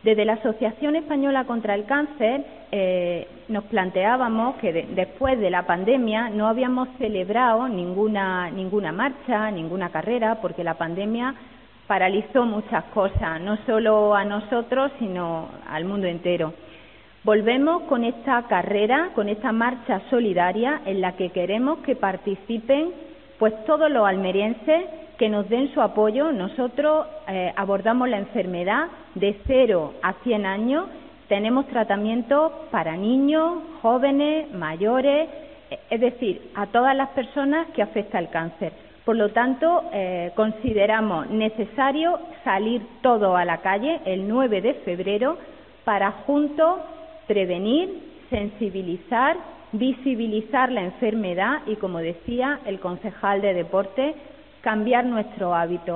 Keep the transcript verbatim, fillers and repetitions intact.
Desde la Asociación Española contra el Cáncer eh, nos planteábamos que de, después de la pandemia no habíamos celebrado ninguna, ninguna marcha, ninguna carrera, porque la pandemia paralizó muchas cosas, no solo a nosotros, sino al mundo entero. Volvemos con esta carrera, con esta marcha solidaria en la que queremos que participen pues todos los almerienses, que nos den su apoyo. Nosotros eh, abordamos la enfermedad de cero a cien años, tenemos tratamientos para niños, jóvenes, mayores, es decir, a todas las personas que afecta el cáncer. Por lo tanto, eh, consideramos necesario salir todos a la calle el nueve de febrero para juntos prevenir, sensibilizar, visibilizar la enfermedad y, como decía el concejal de deporte, cambiar nuestro hábito.